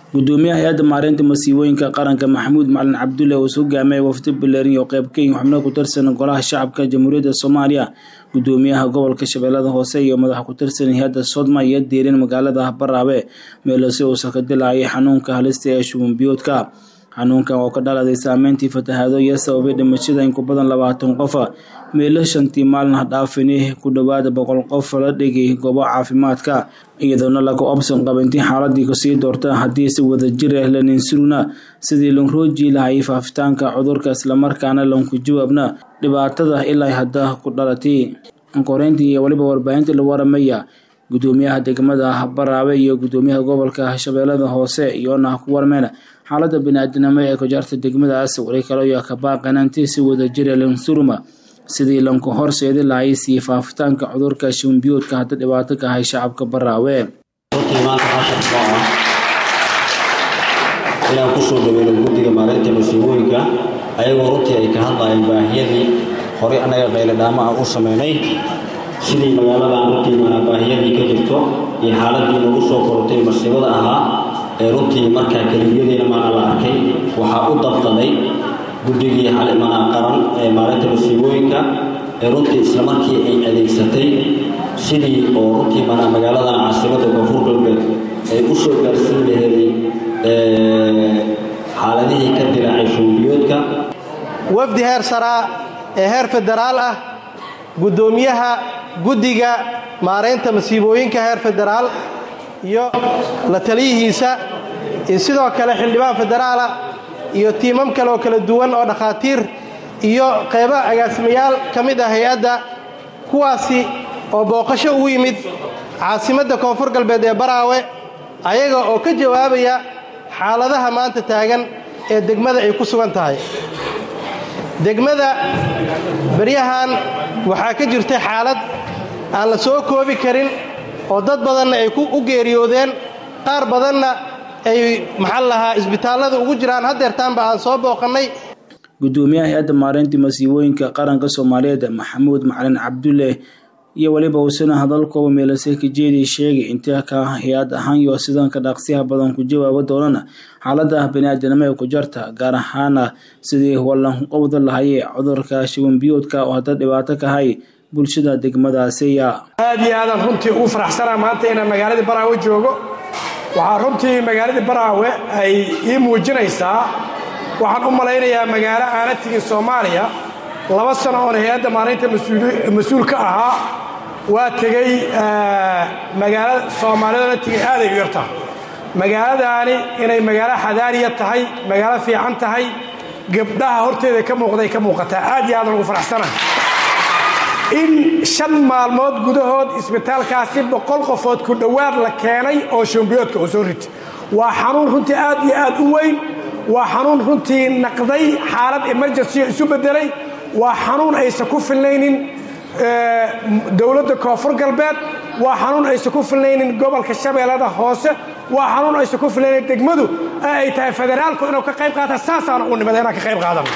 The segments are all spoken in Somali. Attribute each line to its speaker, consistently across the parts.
Speaker 1: gudoomiyaha hay'adda maareynta masiibooyinka qaranka Maxamuud Macalin Cabdulle oo soo gaamay wafdi Balaarin oo qayb ka xubno ku tirsan golaha shacabka Jamhuuriyadda Soomaaliya gudoomiyaha gobolka Shabeellaha Hoose iyo madax ku tirsan hay'adda Sodma iyo deerin magaalada Baraawe meel soo ka dilaacay xanuunka halista ee shuban biyoodka xanuunkan oo ka dhaladay saameyntii fatahaado iyo sababay dhimashada in ku badan 20 qof meel shantii maalin dhaafin ku dhawaad 100 qof la dhigay goobo caafimaadka iyadoo lagu option qabantii xaaladii ku sii doorta hadii si wada jir ah la ninsuruna sidii loo rooji lahayd faafitaanka cudurka isla markaana loo ku jawaabna dhibaatada ilaa hadda ku dhalatay qorayntii iyo waliba warbaahinta la waramaya gudoomiyaha degmada Baraawe iyo gudoomiyaha gobolka Shabeellaha Hoose iyo ku warmeena xaaladda bini'aadanimo ee ku jirta degmadaas wali kale oo ka baaqanaantii si wada jir ah ninsuruma sidii loo horseedi lahayd si faafitaanka cudurka shuban biyoodka hadda dhibaato ka hay shacabka Baraawe
Speaker 2: inaan ku soo dhaweeyo guddiga maareynta masiibooyinka ayagoo runtii ay ka hadlayaan baahiyadii hore anaga qayladhaama u sameynay sidii magaalada runtii baahiyadii ka jirto iyo xaaladii lagu soo kortay masiibada ahaa ee runtii markaa kaliyadeena la arkay waxa u dabtaday guddigii qaran ee maareynta masiibooyinka ee runtii isla markii ay adeegsatay sidii oo runtii magaalada caasimadda Koonfur Galbeed ay u soo gaarsiin lahayd xaaladihii ka dilaacay shubanbiyoodka
Speaker 3: wafdi heer sare ee heer federaal ah gudoomiyaha guddiga maareynta masiibooyinka heer federaal iyo la taliyihiisa iyo sidoo kale xildhibaan federaal iyo tiimam kale oo kala duwan oo dhaqaatiir iyo qaybo agaasimayaal kamid ah hay'adda kuwaasi oo booqasho u yimid caasimadda Koonfur Galbeed ee Baraawe ayaga oo ka jawaabaya xaaladaha maanta taagan ee degmada ay ku sugan tahay degmada bariyahan waxa ka jirtay xaalad aan la soo koobi karin oo dad badan ay u geeriyoodeen qaar badanna ay isbitaalada ugu jiraan hadeertaanba aan soo booqanay
Speaker 1: gudoomiyaha hay'adda maareynta masiibooyinka qaranka Soomaaliyeed Maxamuud Macalin Cabdulle iyo waliba uu hadalkooda meelasay ka jeediyay sheegay inta ka hay'ad ahaan iyo sidan ka dhaqsiyaha badan ku jawaabo doonana xaaladda bini'aadanimo ee ku jirta gaar ahaan sidii wallan qowda lahayd cudurka shuban biyoodka oo hadda dhibaato ka hay bulshada degmadaasi
Speaker 4: aad iyo aad runtii ugu faraxsanahay maanta inaan magaalada Baraawe joogo waxaa runtii magaalada Baraawe ay ii muujinaysaa waxaan u malaynayaa magaalo aan tigin Soomaaliya 2 sano oo hay'adda maareynta mas'uul ka ahaa waa tagay magaalada Soomaalida tigay aad ay u yartaa magaaladaani inay magaalo xadaariya tahay magaalo fiican tahay gabdhaha horteeda ka muuqata aad iyo aad ugu faraxsanahay in 5 maalmood gudahood isbitaalkaasi 100 qofood ku dhawaad la keenay oo shubanbiyoodka u soo ritay waa xanuun runtii aad iyo aad u weyn waa xanuun runtii naqday xaalad emergency isu bedelay waa xanuun aysan ku filnaynin dawladda Koonfur Galbeed waa xanuun aysan ku filnaynin gobolka Shabeellaha Hoose waa xanuun aysan ku filnaynin degmadu ay tahay federaalku inuu ka qayb qaato saasaan u nimadeena ka qayb qaadano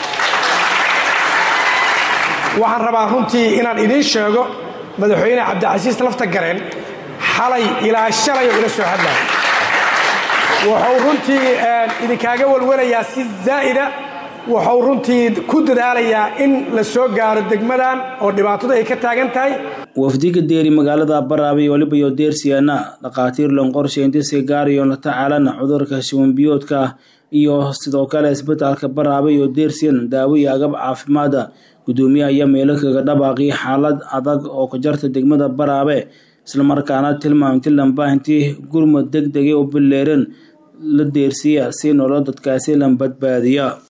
Speaker 4: waxaan rabaa runtii inaan idin sheego madaxweyne Cabdicasiis Laftagareen xalay ilaa shalay oo ila soo hadlay wuxuu runtii idinkaaga walwalayaa si zaa'ida wuxuu runtii ku dadaalayaa in la soo gaaro degmadan oo dhibaatada ay ka taagan tahay
Speaker 1: wafdiga deeri magaalada Baraawe waliba iyo deersiyana dhaqaatiir loo qorsheeyay si gaar ah la tacaalana cudurka shuban biyoodka iyo sidoo kale isbitaalka Baraawe iyo deersiyan daawo iyo agab caafimaad gudoomiyaha ayaa meel kaga dhabaaqay xaalad adag oo ka jirta degmada Baraawe isla markaana tilmaamtay lambaantii gurmad degdeg ah oo Balaarin la deersiya si nolol dadkaasi la badbaadiyo